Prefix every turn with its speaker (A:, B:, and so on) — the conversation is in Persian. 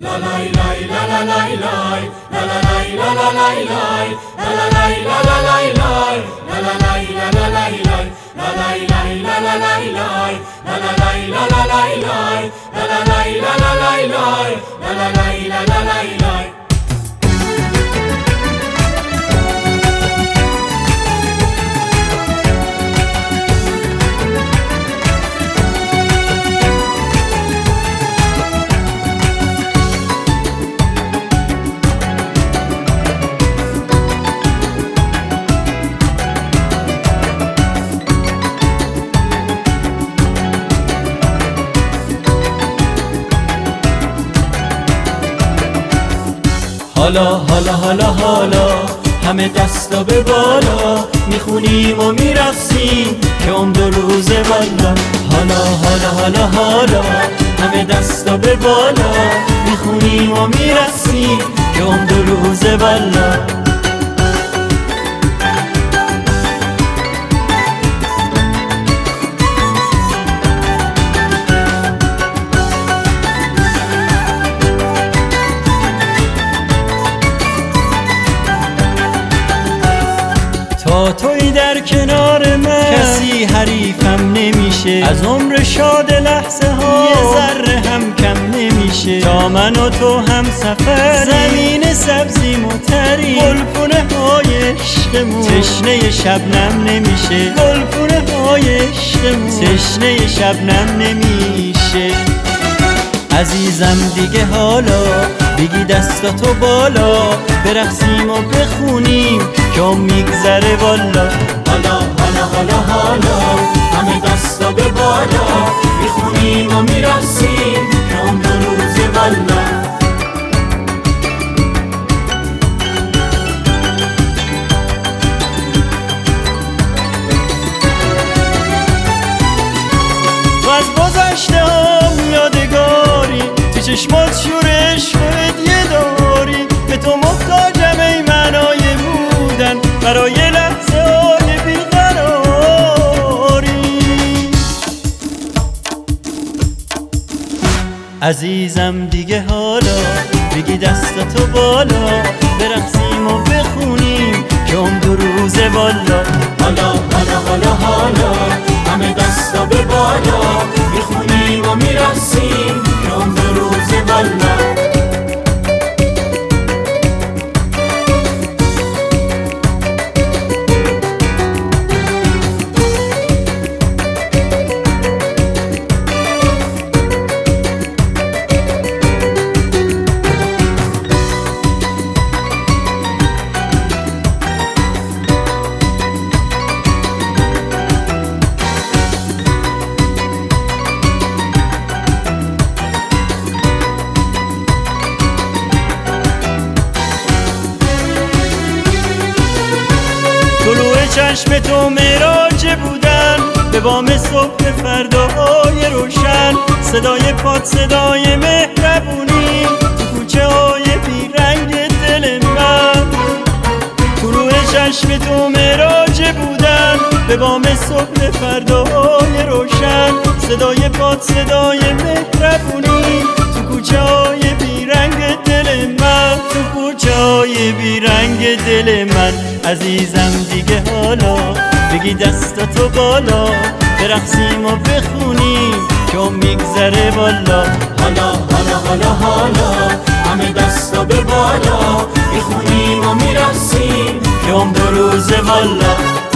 A: حالا حالا حالا حالا همه دستا به بالا، میخونیم و میرقصیم که عمر و روز والا. حالا حالا حالا حالا همه دستا به بالا، میخونیم و میرقصیم که عمر و روز والا.
B: تا توی در کنار من کسی حریفم نمیشه، از عمر شاد لحظه ها یه ذره هم کم نمیشه. تا من و تو هم سفر زمین سبزی متری، گلپونه های عشقمون تشنه شبنم نمیشه، گلپونه های عشقمون تشنه شبنم نمیشه. عزیزم دیگه حالا بگی دستاتو بالا، برقصیم و بخونیم که میگذره والا.
A: حالا حالا حالا حالا همه دستا به بالا، میخونیم و میرقصیم که عمر و روز والا.
B: و از گذشته هم یادگاری، تو چشمات شور عشق و هدیه داری. به تو محتاجم ای معنای بودن برای لحظه های بیقراری. عزیزم دیگه حالا بگی دستاتو بالا، برقصیم و بخونیم که عمر و روز والا.
A: حالا حالا حالا حالا همه دستا به بالا، میخونیم و میرقصیم که عمر و روز والا.
B: طلوع چشم تو معراج بودن، به بام صبح فرداهای روشن. صدای پاد صدای مهربونی، تو کوچه های بیرنگ دل من. طلوع چشم تو معراج بودن، به بام صبح فرداهای روشن. صدای پاد صدای مهربونی، تو کوچه های بیرنگ دل من، تو کوچه های بیرنگ دل من. عزیزم دیگه حالا بگی دستاتو بالا، برقصیم و بخونیم که میگذره والا.
A: حالا حالا حالا حالا همه دستا به بالا، میخونیم و میرقصیم
B: که عمر و روز والا.